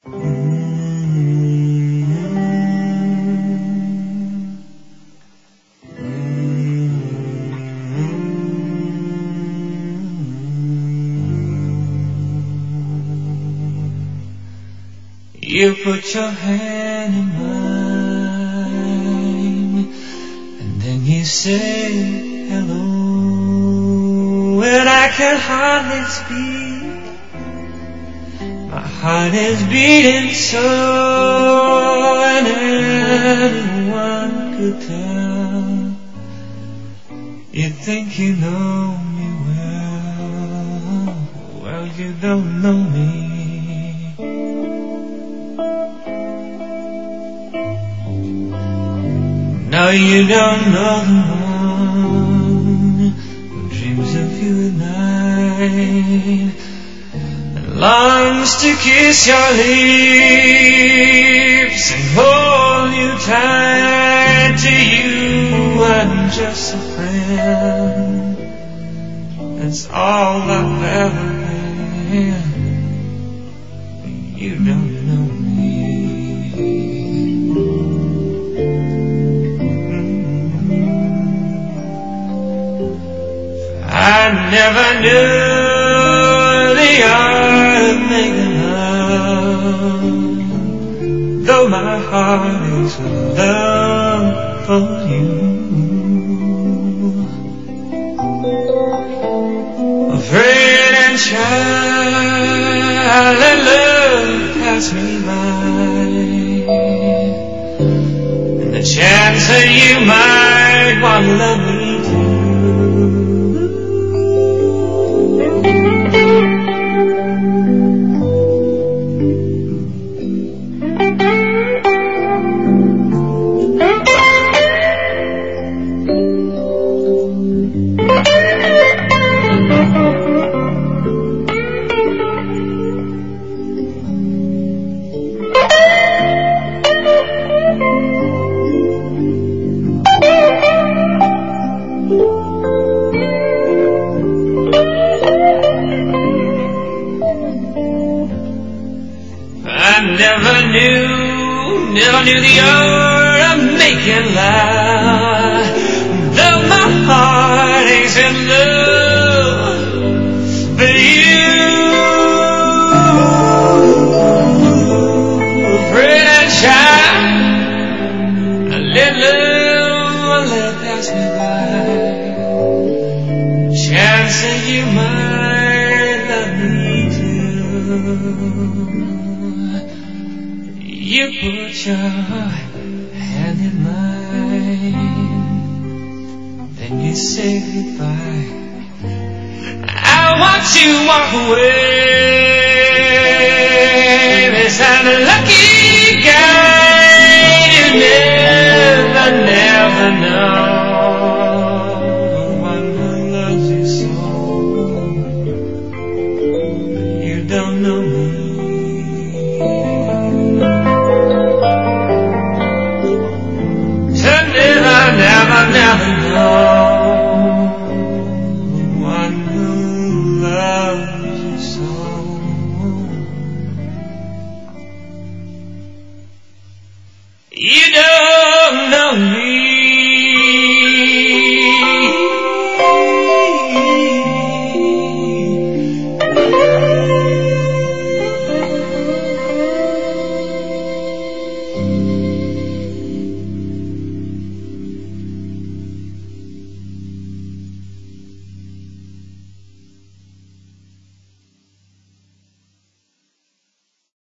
You put your hand in mine, and then you say hello, and I can hardly speak. My heart is beating so, and anyone could tell. You think you know me well, well you don't know me. No, you don't know the one who dreams of you at night and longs to kiss your lips and hold you tight. To you, I'm just a friend. That's all I've ever been. You don't know me. I never knew the art of making love, though my heart is with love for you. Afraid and shy, let love pass me by, and the chance that you might want to love me too. Never knew the art of making love, though my heart is in love for you. Afraid and shy, I let love pass me by. Chance that you might love me too. You put your hand in mine, then you say goodbye. I watch you walk away, this unlucky guy. You never know